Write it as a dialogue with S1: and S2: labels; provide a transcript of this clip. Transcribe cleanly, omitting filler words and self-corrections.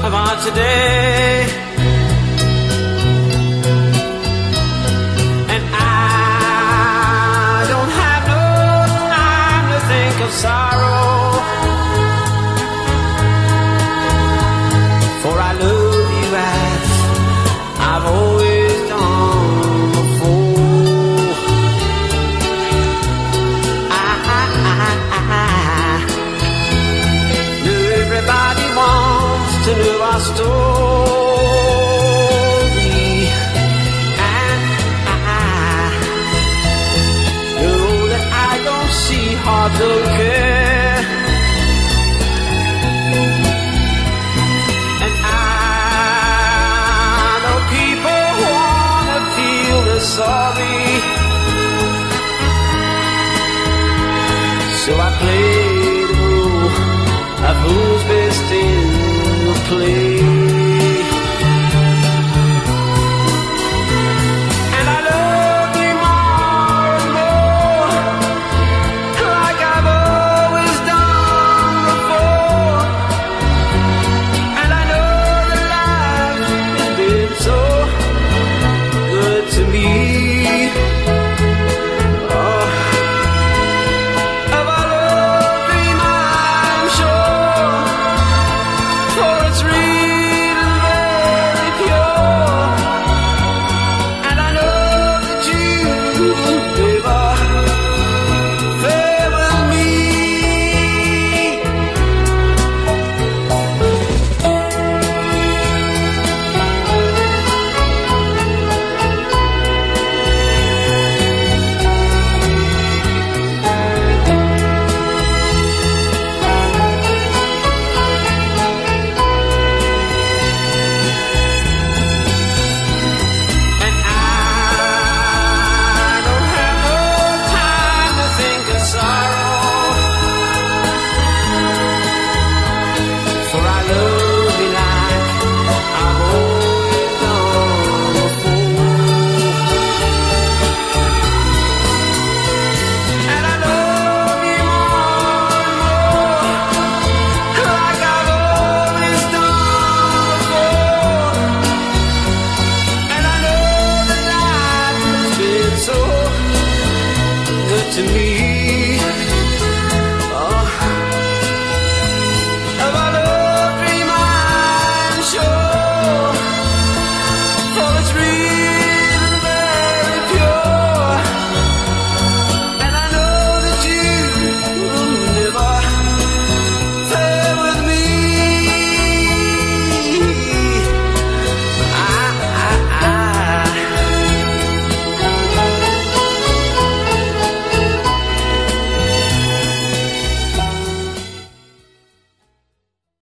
S1: about today. And I don't have no time to think of sorrow, for I love you as I've always done before. I know everybody wants to know our story, and I know that I don't see hard to care. And I know people wanna feel the sorry, so I play the role of who's best in the play. And I love you more and more, like I've always done before. And I know that life has been so good to me. Oh, of our love dream I'm sure, for it's real and very pure. And I know that you'll never fail with me. And I don't have no time to think of sorrow, for I love you like I've always done before. And I love you more and more, like I've always done before. And I know that life has been so good to me.